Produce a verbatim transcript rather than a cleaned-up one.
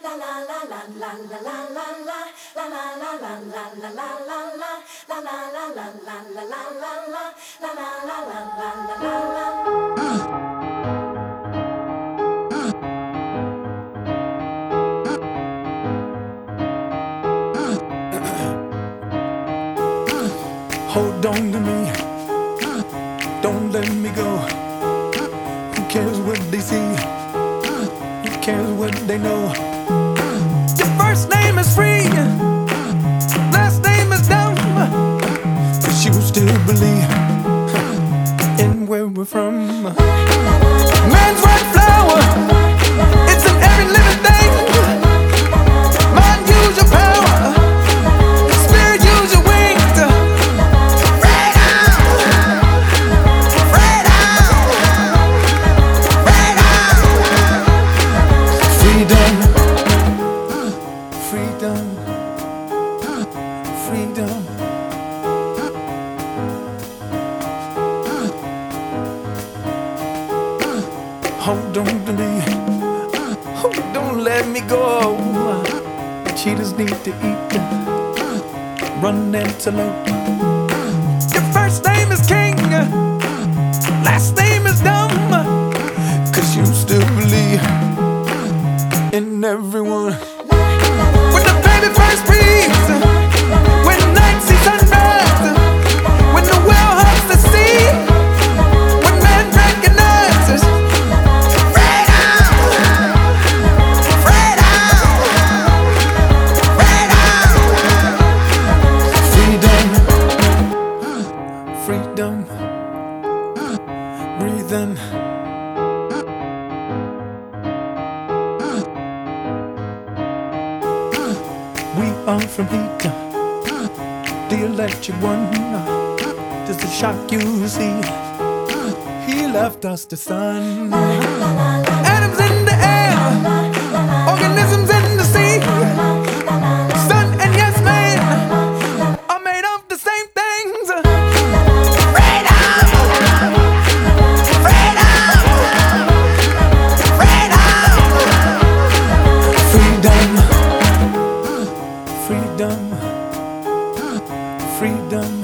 Hold on to me, don't let me go. Who cares what they see? Who cares what they know? Your first name is free, last name is dumb, but you still believe in where we're from. Man's white flower, it's in every living thing. Mind, use your power, spirit, use your wings. Freedom, freedom, freedom. Hold on to me, oh, don't let me go. Cheetahs need to eat, run antelope. Your first name is king, last name is dumb, 'cause you still believe in everyone. When the baby first breathes, when night sees sunrise, when the whale hugs the sea, when man recognizes freedom, freedom, freedom, freedom, freedom, breathing. We are from heat, the electric one. Just to shock you, see, he left us the sun. Atoms in the air, organisms in the sea. Sun and yes man are made of the same things. Freedom, freedom, freedom, freedom. Freedom, freedom.